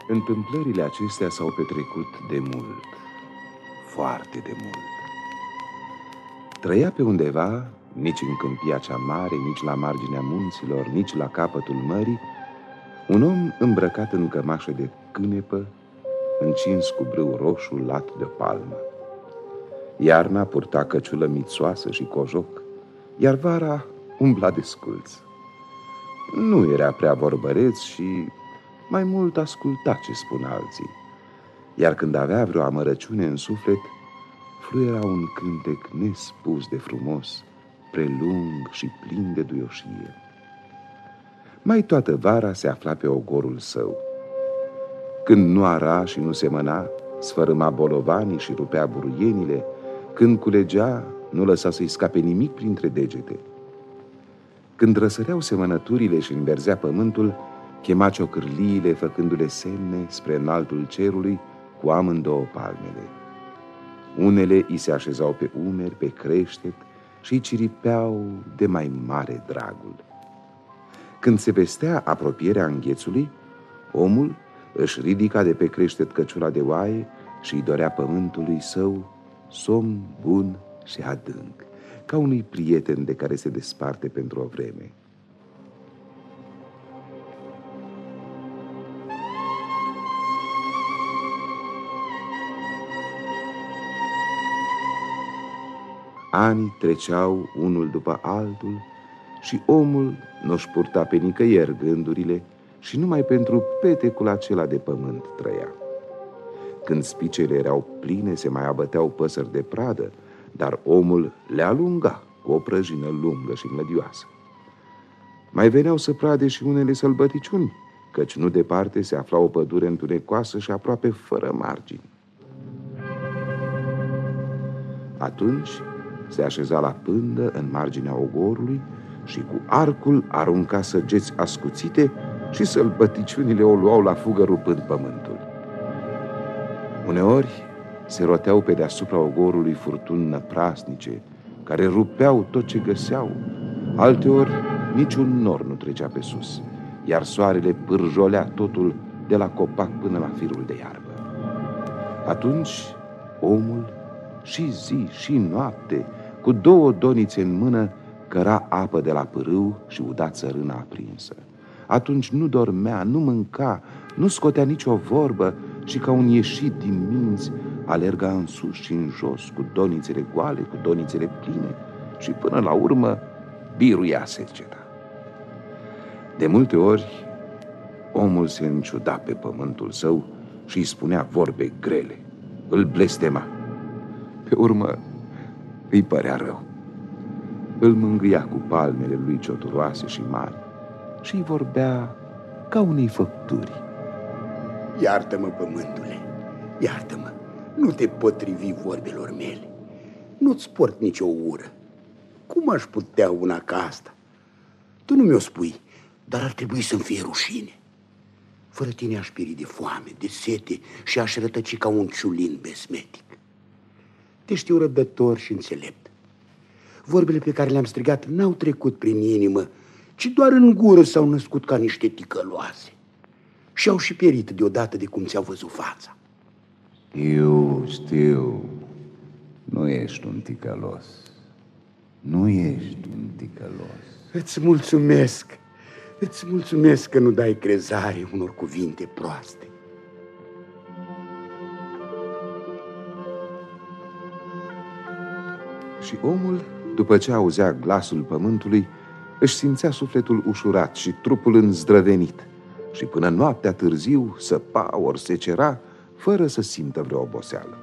Întâmplările acestea s-au petrecut de mult, foarte de mult. Trăia pe undeva, nici în câmpia cea mare, nici la marginea munților, nici la capătul mării, un om îmbrăcat în cămașă de cânepă, încins cu brâu roșu lat de palmă. Iarna purta căciulă mițoasă și cojoc, iar vara umbla desculț. Nu era prea vorbăreț și mai mult asculta ce spun alții, iar când avea vreo amărăciune în suflet, fluiera un cântec nespus de frumos, prelung și plin de duioșie. Mai toată vara se afla pe ogorul său. Când nu ara și nu semăna, sfărâma bolovanii și rupea buruienile. Când culegea, nu lăsa să-i scape nimic printre degete. Când răsăreau semănăturile și înverzea pământul, chema ciocârliile făcându-le semne spre înaltul cerului cu amândouă palmele. Unele i se așezau pe umeri, pe creștet și îi ciripeau de mai mare dragul. Când se vestea apropierea înghețului, omul își ridica de pe creștet căciula de oaie și îi dorea pământului său somn bun și adânc, ca unui prieten de care se desparte pentru o vreme. Anii treceau unul după altul și omul nu-și purta pe nicăieri gândurile și numai pentru petecul acela de pământ trăia. Când spicele erau pline, se mai abăteau păsări de pradă, dar omul le alunga cu o prăjină lungă și mlădioasă. Mai veneau să prade și unele sălbăticiuni, căci nu departe se afla o pădure întunecoasă și aproape fără margini. Atunci se așeza la pândă în marginea ogorului și cu arcul arunca săgeți ascuțite și sălbăticiunile o luau la fugă rupând pământul. Uneori se roteau pe deasupra ogorului furtuni năprasnice, care rupeau tot ce găseau. Alteori niciun nor nu trecea pe sus, iar soarele pârjolea totul de la copac până la firul de iarbă. Atunci omul și zi și noapte, cu două donițe în mână, căra apă de la pârâu și uda țărâna aprinsă. Atunci nu dormea, nu mânca, nu scotea nicio vorbă și ca un ieșit din minți alerga în sus și în jos, cu donițele goale, cu donițele pline și până la urmă biruia seceta. De multe ori omul se înciuda pe pământul său și îi spunea vorbe grele, îl blestema. Pe urmă îi părea rău. Îl mângâia cu palmele lui cioturoase și mari și îi vorbea ca unei făpturi. Iartă-mă, pământule, iartă-mă, nu te potrivi vorbelor mele. Nu-ți port nicio ură. Cum aș putea una ca asta? Tu nu mi-o spui, dar ar trebui să-mi fie rușine. Fără tine aș pieri de foame, de sete și aș rătăci ca un ciulin besmetic. Te știu răbdător și înțelept. Vorbele pe care le-am strigat n-au trecut prin inimă, ci doar în gură s-au născut ca niște ticăloase și au și pierit deodată de cum ți-au văzut fața. Știu, nu ești un ticălos. Nu ești un ticălos. Îți mulțumesc că nu dai crezare unor cuvinte proaste. Și omul, după ce auzea glasul pământului, își simțea sufletul ușurat și trupul înzdrăvenit și până noaptea târziu săpa ori se cera fără să simtă vreo oboseală.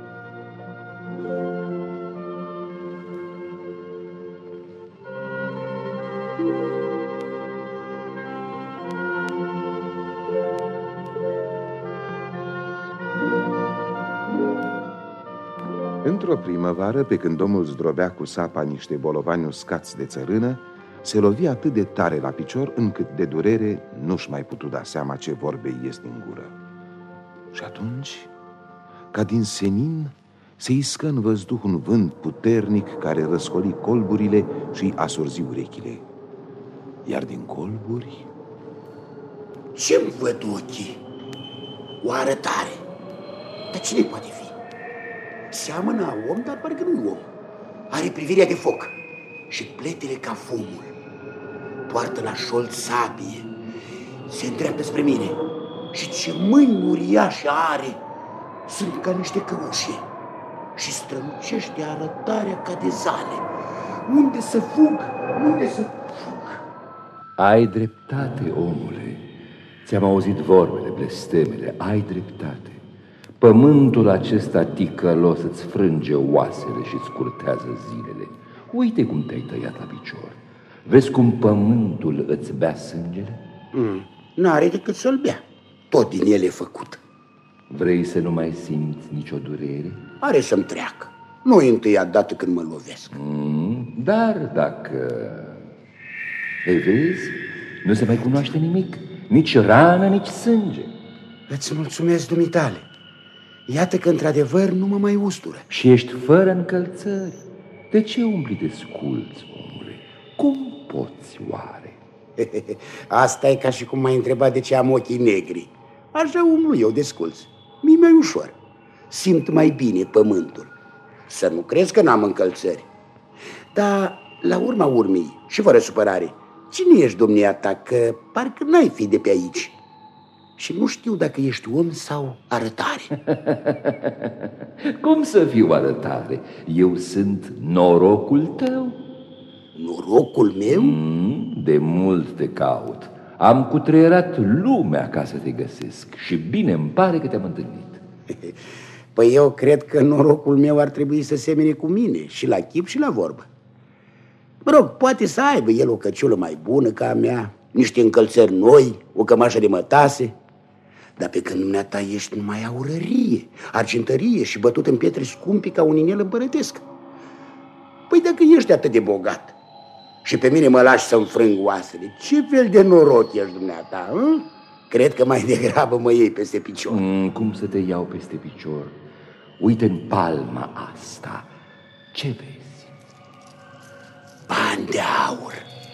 Într-o primăvară, pe când omul zdrobea cu sapa niște bolovani uscați de țărână, se lovi atât de tare la picior, încât de durere nu-și mai putu da seama ce vorbe ies din gură. Și atunci, ca din senin, se iscă în văzduh un vânt puternic care răscoli colburile și îi asurzi urechile. Iar din colburi... Ce-mi văd ochii? o arătare. Dar cine poate fi? Seamănă a om, dar parcă nu-i om. Are privirea de foc și pletele ca fumul. Poartă la șold sabie. Se îndreaptă spre mine. Și ce mâini uriașe are! Sunt ca niște căușe. Și strălucește arătarea ca de zale. Unde să fug? Unde să fug? Ai dreptate, omule. Ți-am auzit vorbele, blestemele. Ai dreptate. Pământul acesta ticălos îți frânge oasele și îți curtează zilele. Uite cum te-ai tăiat la picior. Vezi cum pământul îți bea sângele? N-are decât să-l bea. Tot din el e făcut. Vrei să nu mai simți nicio durere? Are să-mi treacă. Nu-i întâia dată când mă lovesc. Dar dacă... Ei, vezi, nu se mai cunoaște nimic. Nici rană, nici sânge. Îți mulțumesc, dumitale. Iată că, într-adevăr, nu mă mai ustură. Și ești fără încălțări. De ce umbli de sculți, omule? Cum poți oare? Asta e ca și cum m-ai întrebat de ce am ochii negri. Așa umblu eu de sculț. Mi-e mai ușor. Simt mai bine pământul. Să nu crezi că n-am încălțări. Dar, la urma urmei, și fără supărare, cine ești, domnia ta, că parcă n-ai fi de pe aici? Și nu știu dacă ești om sau arătare. Cum să fiu arătare? Eu sunt norocul tău. Norocul meu? De mult te caut. Am cutreierat lumea ca să te găsesc. Și bine îmi pare că te-am întâlnit. Păi eu cred că norocul meu ar trebui să semene cu mine, și la chip și la vorbă. Mă rog, poate să aibă el o căciulă mai bună ca a mea, niște încălțări noi, o cămașă de mătase. Dar pe când dumneata ești numai aurărie, argintărie și bătut în pietre scumpi ca un inel împărătesc. Păi dacă ești atât de bogat și pe mine mă lași să-mi frâng oasele, ce fel de noroc ești dumneata, hă? Cred că mai degrabă mă iei peste picior. Cum să te iau peste picior? Uite în palma asta. Ce vezi? Bani de aur.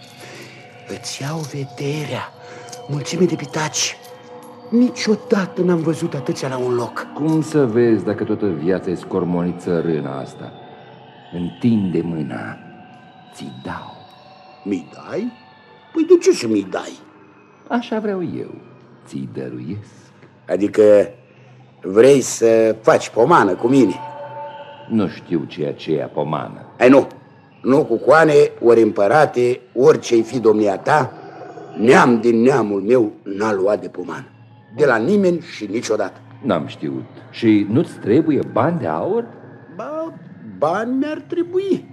Îți iau vederea, mulțime de pitaci. Niciodată n-am văzut atâția la un loc. Cum să vezi dacă toată viața e scormonit țărâna asta? Întinde mâna, ți dau. Mi dai? Păi de ce să mi dai? Așa vreau eu, ți-i dăruiesc. Adică vrei să faci pomană cu mine? Nu știu ce e aceea pomană. Ai nu cu coane, ori împărate, orice-i fi domnia ta, neam din neamul meu n-a luat de pomană. De la nimeni și niciodată. N-am știut. Și nu-ți trebuie bani de aur? Ba, bani mi-ar trebui.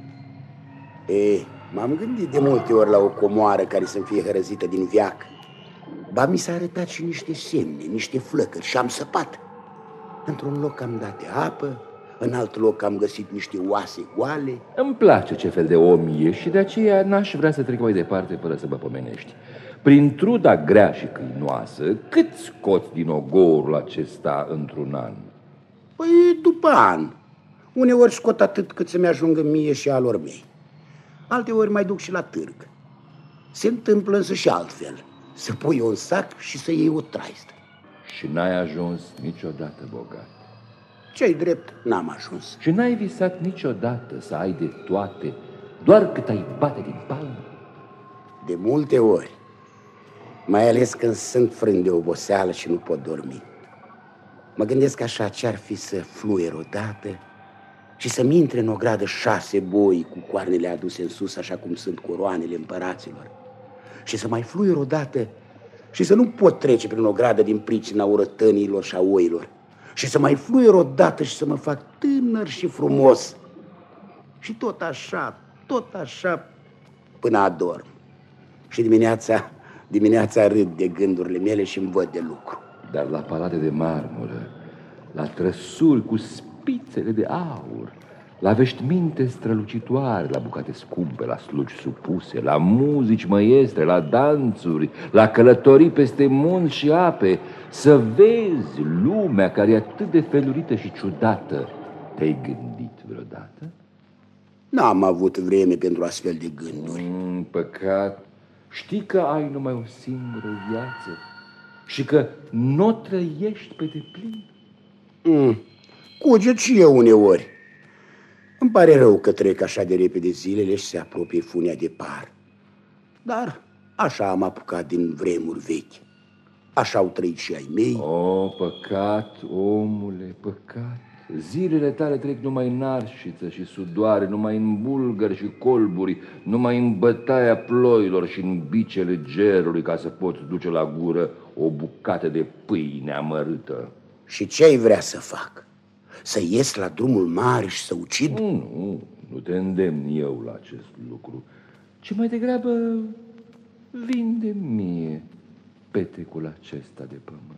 M-am gândit de multe ori la o comoară care să-mi fie hărăzită din veac. Ba, mi s-a arătat și niște semne, niște flăcări și am săpat. Într-un loc am dat de apă, în alt loc am găsit niște oase goale. Îmi place ce fel de om ești și de aceea n-aș vrea să trec mai departe fără să mă pomenești. Prin truda grea și câinoasă, cât scoți din ogorul acesta într-un an? Păi, după an. Uneori scot atât cât să-mi ajungă mie și alor mei. Alteori mai duc și la târg. Se întâmplă însă și altfel. Să pui un sac și să iei o traistă. Și n-ai ajuns niciodată bogat. Ce-ai drept, n-am ajuns. Și n-ai visat niciodată să ai de toate, doar cât ai bate din palmă? De multe ori. Mai ales când sunt frânt de oboseală și nu pot dormi. Mă gândesc așa, ce-ar fi să fluier odată și să-mi intre în ogradă 6 boi cu coarnele aduse în sus, așa cum sunt coroanele împăraților. Și să mai fluier odată și să nu pot trece prin ogradă din pricina urătăniilor și a oilor. Și să mai fluier odată și să mă fac tânăr și frumos. Și tot așa, până adorm. Și dimineața râd de gândurile mele și îmi văd de lucru. Dar la palate de marmură, la trăsuri cu spițele de aur, la veștiminte strălucitoare, la bucate scumpe, la slugi supuse, la muzici măiestre, la danțuri, la călătorii peste munți și ape, să vezi lumea care e atât de felurită și ciudată. Te-ai gândit vreodată? N-am avut vreme pentru astfel de gânduri. Păcat. Știi că ai numai o singură viață și că n-o trăiești pe deplin. Cuget și eu uneori. Îmi pare rău că trec așa de repede zilele și se apropie funia de par. Dar așa am apucat din vremuri vechi. Așa au trăit și ai mei. O, păcat, omule, păcat. Zilele tale trec numai în arșiță și sudoare, numai în bulgări și colburi, numai în bătaia ploilor și în bicele gerului ca să poți duce la gură o bucată de pâine amărâtă. Și ce ai vrea să fac? Să ies la drumul mare și să ucid? Nu te îndemn eu la acest lucru, ci mai degrabă vinde mie petecul acesta de pământ.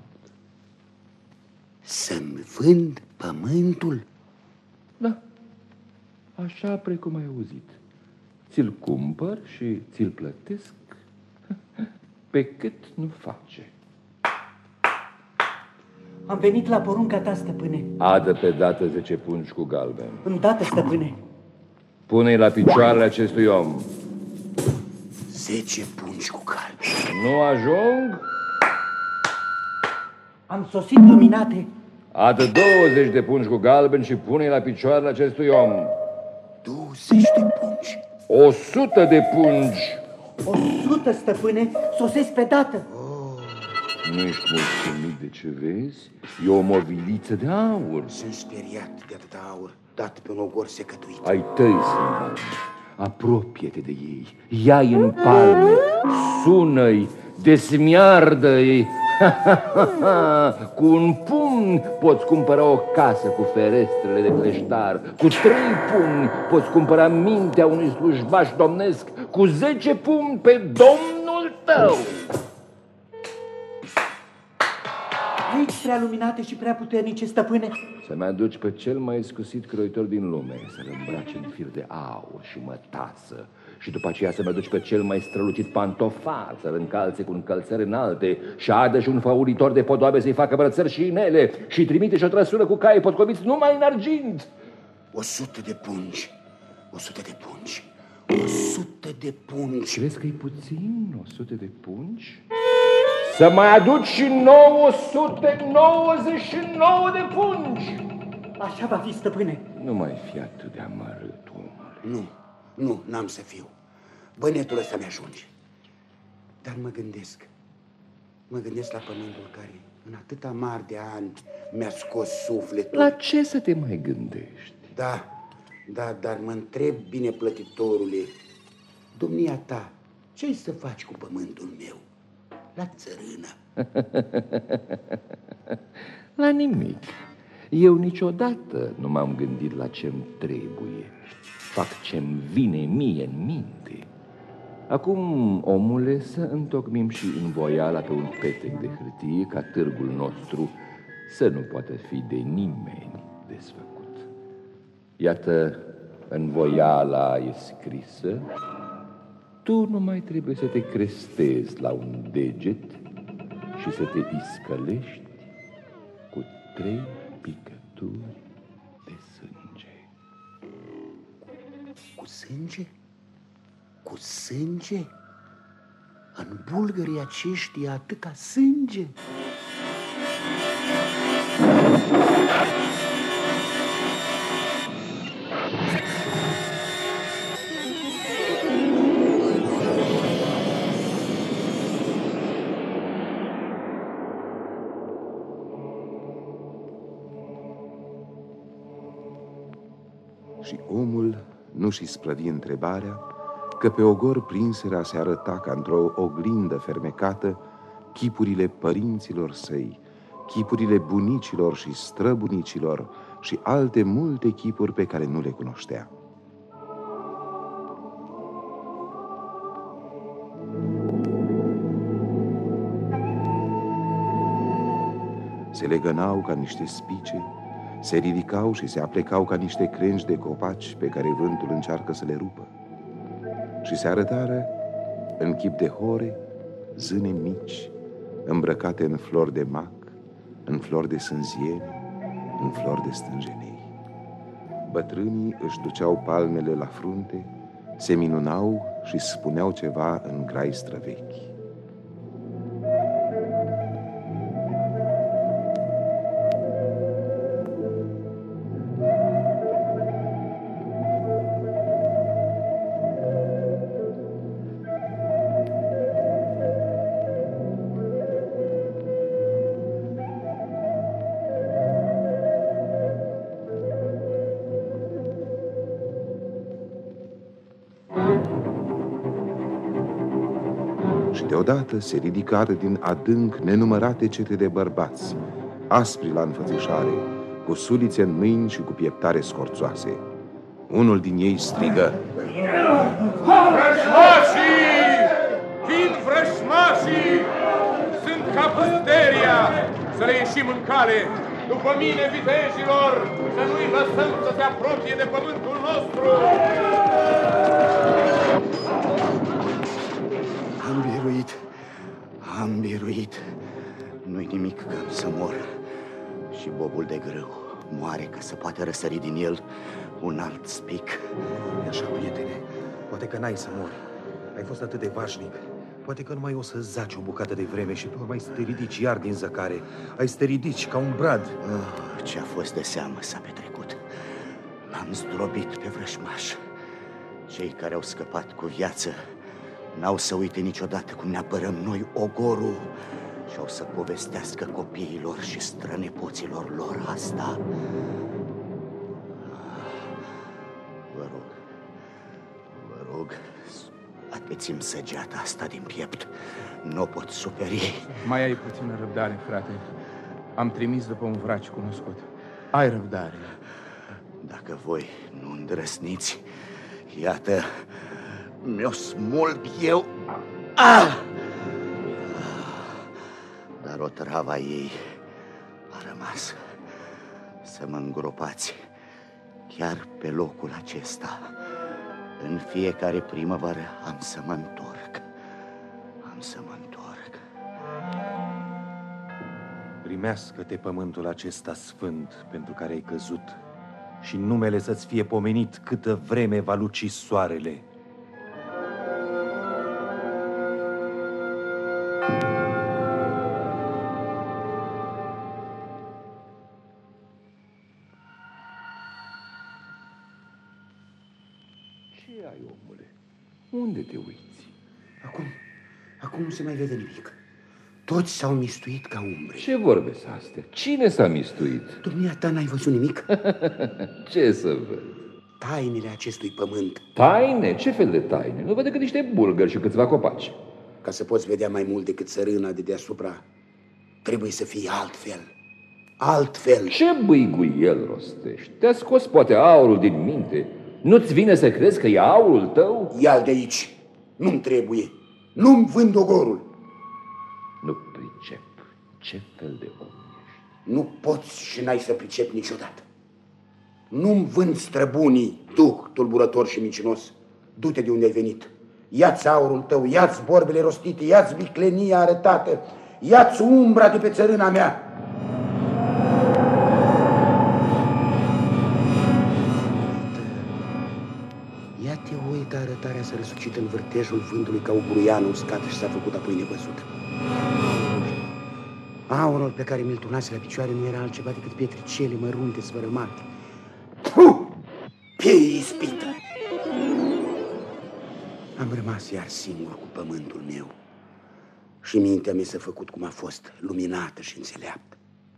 Să-mi vând pământul? Da, așa precum ai auzit. Ți-l cumpăr și ți-l plătesc pe cât nu face. Am venit la porunca ta, stăpâne. Adă pe dată 10 pungi cu galben. Îndată, stăpâne. Pune-i la picioarele acestui om. 10 pungi cu galben. Nu ajung? Am sosit, luminate. Adă 20 de pungi cu galben și pune-i la picioarele acestui om. 20 de pungi. 100 de pungi. 100, stăpâne, sosesc pe dată. Nu ești mulțumit de ce vezi? E o moviliță de aur. Sunt speriat de atâta aur dat pe un ogor secătuit. Ai tăi sunt bani. Apropie-te de ei, ia-i în palme, sună-i, desmiardă-i. Cu un pumn poți cumpăra o casă cu ferestrele de cleștar, cu 3 pumni poți cumpăra mintea unui slujbaș domnesc, cu 10 pumni pe domnul tău. Aici, prea luminate și prea puternice, stăpâne. Să-mi aduci pe cel mai iscusit croitor din lume, să-l îmbrace în fir de aur și mătasă, și după aceea să-mi aduci pe cel mai strălucit pantofar, să-l încalțe cu încălțări înalte, și adă și un făuritor de podoabe să-i facă brățări și inele, și trimite și o trăsură cu cai potcoviți numai în argint. 100 de pungi. 100 de pungi. 100 de pungi. Crezi că e puțin 100 de pungi? Să mai aduci și 999 de pungi. Așa va fi, stăpâne. Nu mai fi atât de amărât, omule. Nu, n-am să fiu. Bănetul ăsta mi-ajunge. Dar mă gândesc la pământul care în atâta mari de ani mi-a scos sufletul. La ce să te mai gândești? Da, dar mă întreb, bine plătitorule, domnia ta, ce-ai să faci cu pământul meu? La țărână. La nimic. Eu niciodată nu m-am gândit la ce-mi trebuie. Fac ce-mi vine mie în minte. Acum, omule, să întocmim și învoiala pe un petec de hârtie, ca târgul nostru să nu poată fi de nimeni desfăcut. Iată, învoiala e scrisă. Tu nu mai trebuie să te crestezi la un deget și să te iscălești cu 3 picături de sânge. Cu sânge? Cu sânge? În bulgării aceștia atâta sânge? Și omul nu-și isprăvi întrebarea, că pe ogor prinserea se arăta ca într-o oglindă fermecată chipurile părinților săi, chipurile bunicilor și străbunicilor și alte multe chipuri pe care nu le cunoștea. Se legănau ca niște spice, se ridicau și se aplecau ca niște crengi de copaci pe care vântul încearcă să le rupă. Și se arătară în chip de hore, zâne mici, îmbrăcate în flori de mac, în flori de sânziene, în flori de stânjenei. Bătrânii își duceau palmele la frunte, se minunau și spuneau ceva în grai străvechi. Deodată se ridicară din adânc nenumărate cete de bărbați, aspri la înfățișare, cu sulițe în mâini și cu pieptare scorțoase. Unul din ei strigă: Vrăjmașii! Vin vrăjmașii! Sunt ca pusteria! Să le ieșim în cale! După mine, vitejilor! Să nu-i lăsăm să se apropie de pământul nostru! Am biruit. Nu-i nimic că am să mor. Și bobul de grâu moare ca să poată răsări din el un alt spic. E așa, prietene, poate că n-ai să mori. Ai fost atât de vașnic. Poate că numai o să zaci o bucată de vreme și pe urmă ai să te ridici iar din zăcare. Ai să te ridici ca un brad. Ce a fost de seamă s-a petrecut. L-am zdrobit pe vrăjmaș. Cei care au scăpat cu viață n-au să uite niciodată cum ne apărăm noi ogorul și au să povestească copiilor și strănepoților lor asta. Vă rog, scoateți-mi săgeata asta din piept. Nu o pot suferi. Mai ai puțină răbdare, frate. Am trimis după un vraci cunoscut. Ai răbdare. Dacă voi nu îndrăsniți, iată, mi-o smulg eu. Dar o travă ei a rămas. Să mă îngropați chiar pe locul acesta. În fiecare primăvară am să mă întorc. Primească-te pământul acesta sfânt pentru care ai căzut și numele să-ți fie pomenit câtă vreme va luci soarele. Ce ai, omule? Unde te uiți? Acum nu se mai vede nimic. Toți s-au mistuit ca umbre. Ce vorbe sunt astea? Cine s-a mistuit? Dumneata n-ai văzut nimic? Ce să văd? Tainele acestui pământ. Taine? Ce fel de taine? Nu văd decât niște bulgări și câțiva copaci. Ca să poți vedea mai mult decât țărâna de deasupra, trebuie să fii altfel. Ce bâiguiel rostești? Te-a scos poate aurul din minte? Nu-ți vine să crezi că e aurul tău? Ia-l de aici. Nu-mi trebuie. Nu-mi vând ogorul. Nu pricep. Ce fel de om ești? Nu poți și n-ai să pricep niciodată. Nu-mi vând străbunii, duh tulburător și mincinos. Du-te de unde ai venit. Ia-ți aurul tău, ia-ți vorbele rostite, ia-ți viclenia arătată, ia-ți umbra de pe țărâna mea. Ia-te uită arătarea să răsucită în vârtejul vântului ca o buruiană uscată și s-a făcut apoi nevăzută. Aurul pe care mi-l turnase la picioare nu era altceva decât pietricele mărunte sfărâmate. Pe ispită! Am rămas iar singur cu pământul meu și mintea mea s-a făcut cum a fost, luminată și înțeleaptă.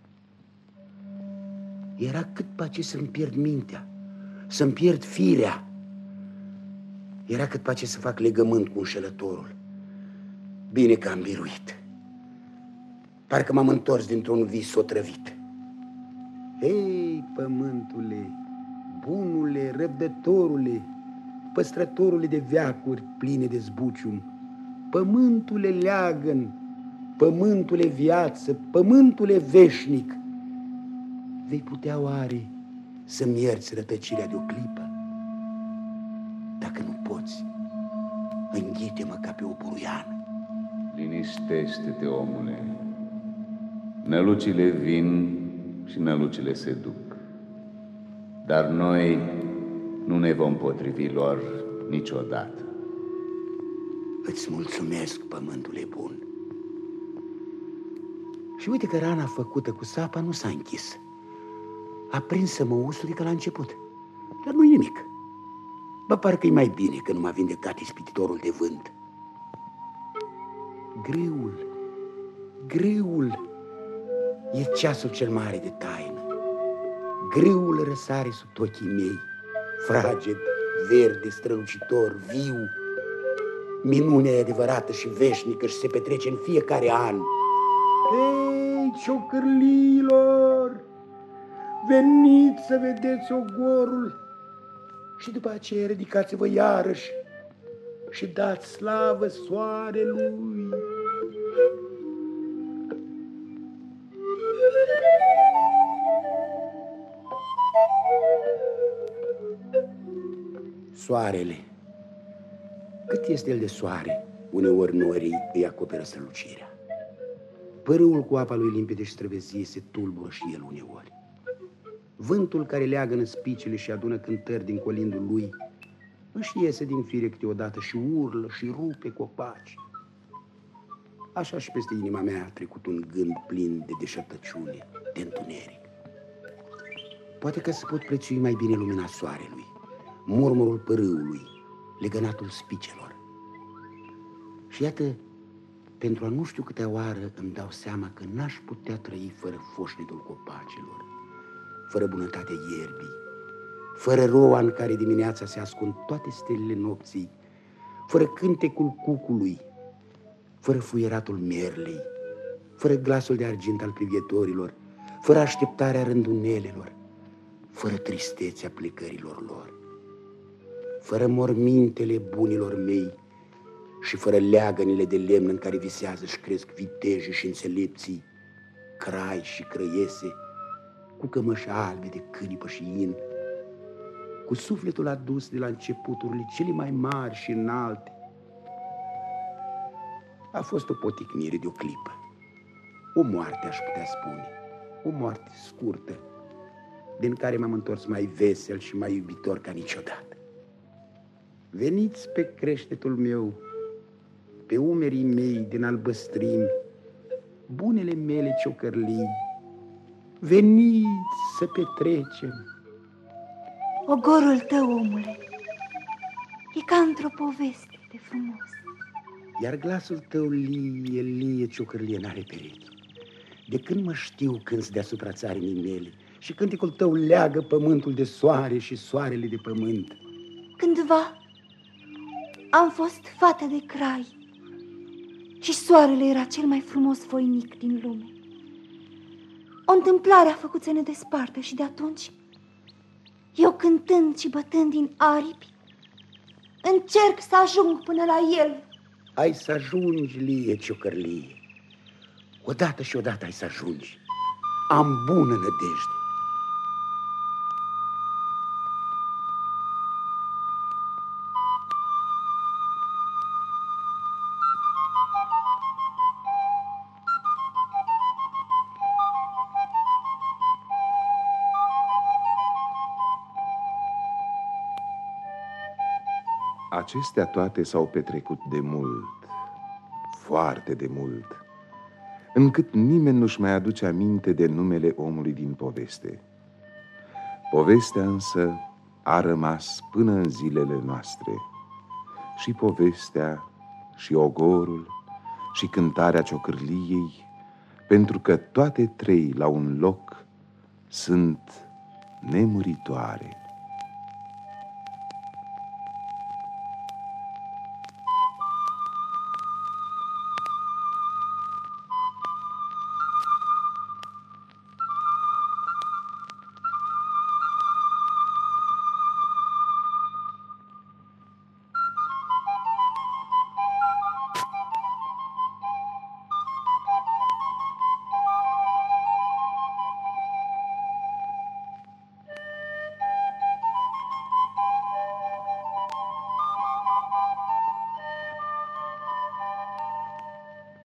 Era cât pace să-mi pierd mintea, să-mi pierd firea. Era cât pace să fac legământ cu înșelătorul. Bine că am biruit. Parcă m-am întors dintr-un vis otrăvit. Hei, pământule, bunule, răbdătorule, păstrătorule de veacuri pline de zbucium, pământule leagăn, pământule viață, pământule veșnic, vei putea oare să-mi ierți rătăcirea de o clipă? Dacă nu poți, înghite-mă ca pe o buruiană. Liniștește-te, omule. Nălucile vin și nălucile se duc. Dar noi nu ne vom potrivi lor niciodată. Îți mulțumesc, pământule bun. Și uite că rana făcută cu sapa nu s-a închis. A prins să mă usure ca la început. Dar nu-i nimic. Bă, parcă-i mai bine că nu m-a vindecat ispititorul de vânt. Grâul e ceasul cel mare de taină. Grâul răsare sub ochii mei, fraged, verde, strălucitor, viu. minunea adevărată și veșnică și se petrece în fiecare an. Ei, ciocârlilor, veniți să vedeți ogorul și după aceea ridicați-vă iarăși și dați slavă soarelui. Soarele. Cât este el de soare, uneori norii îi acoperă strălucirea. Părâul cu apa lui limpede și străvezie se tulbură și el uneori. Vântul care leagănă spicele și adună cântări din colindul lui își iese din fire câteodată și urlă și rupe copaci. Așa și peste inima mea a trecut un gând plin de deșertăciune, de întuneric. Poate că se pot prețui mai bine lumina soarelui, murmurul părâului, legănatul spicelor. Și iată, pentru a nu știu câtea oară îmi dau seama că n-aș putea trăi fără foșnetul copacilor, fără bunătatea ierbii, fără roa în care dimineața se ascund toate stelele nopții, fără cântecul cucului, fără fuieratul merlei, fără glasul de argint al privietorilor, fără așteptarea rândunelelor, fără tristețea plecărilor lor, fără mormintele bunilor mei și fără leagănile de lemn în care visează și cresc viteje și înțelepții, crai și crăiese, cu cămăși albe de câripă și in, cu sufletul adus de la începuturile cele mai mari și înalte. A fost o poticnire de o clipă, o moarte, aș putea spune, o moarte scurtă, din care m-am întors mai vesel și mai iubitor ca niciodată. Veniți pe creștetul meu, pe umerii mei din albăstrimi, bunele mele ciocărlii, veniți să petrecem. Ogorul tău, omule, e ca într-o poveste de frumos. Iar glasul tău lie, ciocărlie, n-are perechi. De când mă știu cânți deasupra țarinii mele și cântecul tău leagă pământul de soare și soarele de pământ. Cândva am fost fată de crai și soarele era cel mai frumos voinic din lume. O întâmplare a făcut să ne despartă și de atunci eu, cântând și bătând din aripi, încerc să ajung până la el. Ai să ajungi, lie, ciocărlie. Odată și odată ai să ajungi. Am bună nădejde. Acestea toate s-au petrecut de mult, foarte de mult, încât nimeni nu-și mai aduce aminte de numele omului din poveste. Povestea însă a rămas până în zilele noastre. Și povestea, și ogorul, și cântarea ciocârliei, pentru că toate trei la un loc sunt nemuritoare.